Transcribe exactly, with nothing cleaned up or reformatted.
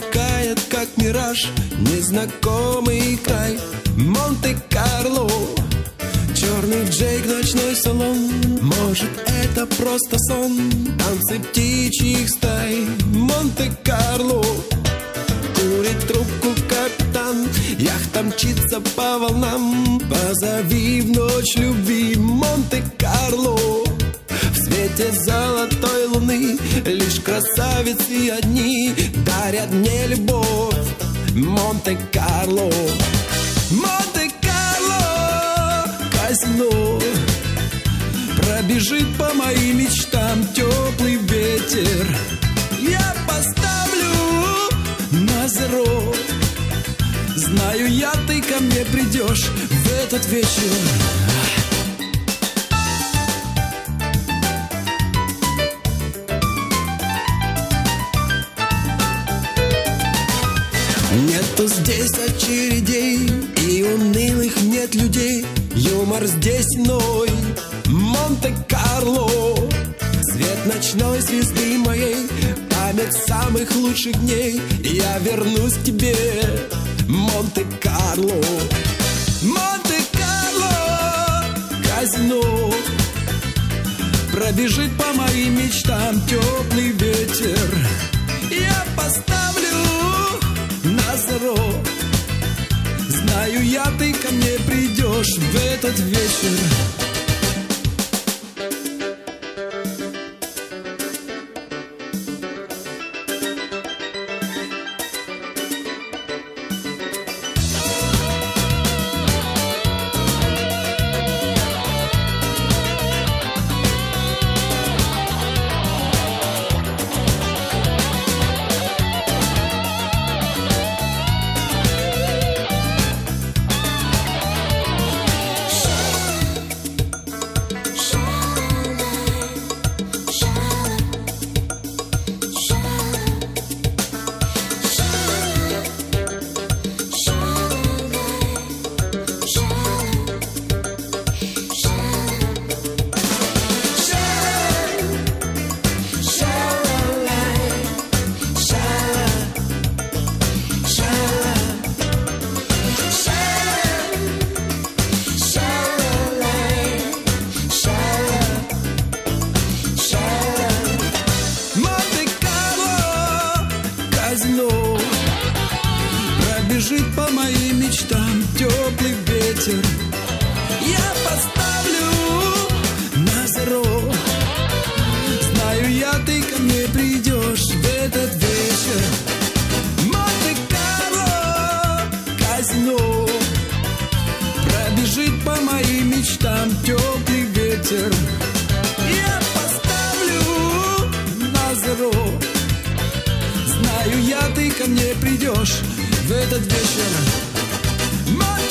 увлекает, как мираж, незнакомый край. Монте-Карло, черный Джейк, ночной салон. Может, это просто сон, танцы птичьих стай. Монте-Карло, курит трубку капитан, яхта мчится по волнам. Позови в ночь любви. Монте-Карло, в свете золотой луны лишь красавицы одни дарят мне любовь. Монте-Карло, Монте-Карло, казино, пробежит по моим мечтам теплый ветер. Я поставлю на зеро. Знаю я, ты ко мне придешь в этот вечер. Нету здесь очередей и унылых нет людей. Юмор здесь иной. Монте-Карло, свет ночной звезды моей, память самых лучших дней. Я вернусь к тебе. Монте-Карло, Монте-Карло, казино, пробежит по моим мечтам теплый ветер. Я поставлю на зеро. Знаю я, ты ко мне придешь в этот вечер. Пробежит по моим мечтам теплый ветер. Я поставлю на зеро. Знаю я, ты ко мне придешь в этот вечер. Монте-Карло, казино, пробежит по моим мечтам теплый ветер. Я поставлю на зеро. Знаю я, ты ко мне придешь в этот вечер.